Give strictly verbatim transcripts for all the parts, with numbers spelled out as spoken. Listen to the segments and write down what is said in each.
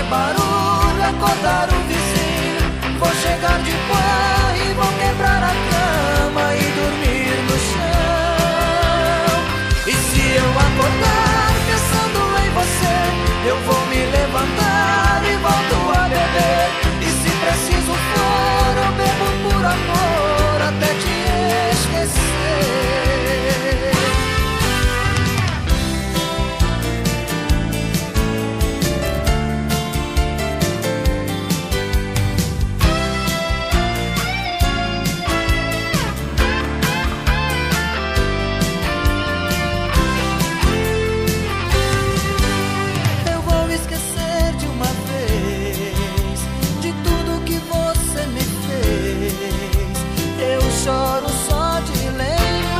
barulho, acordar o vizinho. Vou chegar de pó e vou quebrar a cama e dormir no chão. E se eu acordar pensando em você, eu vou me levantar e volto a beber. E se preciso for, eu bebo por amor até te esquecer. Choro só de lembrar.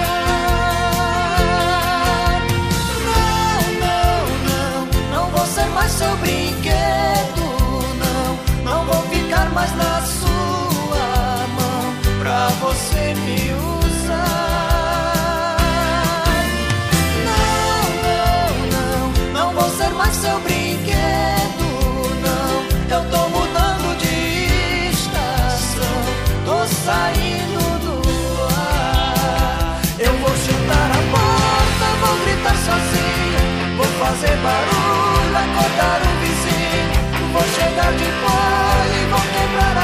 Não, não, não, não vou ser mais seu brinquedo. Não, não vou ficar mais na sua mão pra você me usar. Não, não, não, não vou ser mais seu brinquedo. Não, eu tô mudando de estação, tô saindo. Sozinho, vou fazer barulho, acordar o vizinho. Vou chegar de pó e vou quebrar